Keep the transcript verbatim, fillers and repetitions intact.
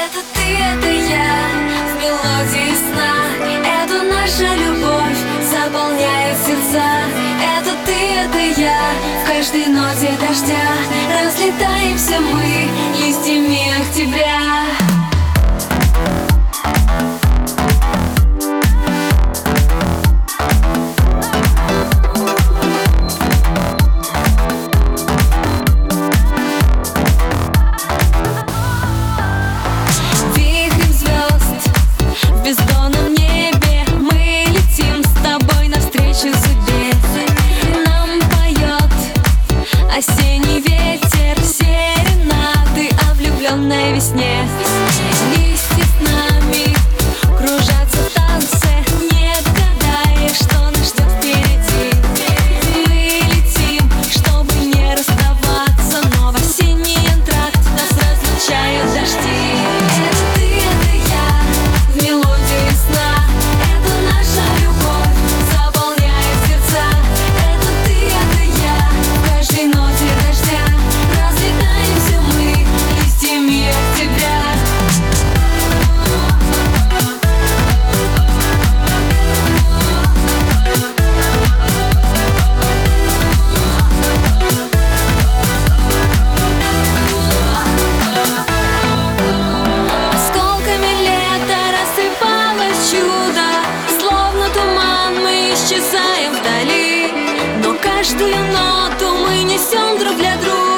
Это ты, это я, в мелодии сна. Это наша любовь заполняет сердца. Это ты, это я, в каждой ноте дождя разлетаемся мы листьями октября. Осенний ветер, серенады о влюбленной весне. Вместе с нами кружатся в танце, не гадая, что нас ждет впереди. Мы летим, чтобы не расставаться, но в осенний антракт нас разлучают дожди. Это ты, это я, в мелодии сна. Это наша любовь заполняет сердца. Это ты, это я, в каждой ноте дождя разлетаемся мы листьями октября. Осколками лета рассыпалось чудо, словно туман мы исчезаем вдали, но каждую ноту мы несем друг для друга.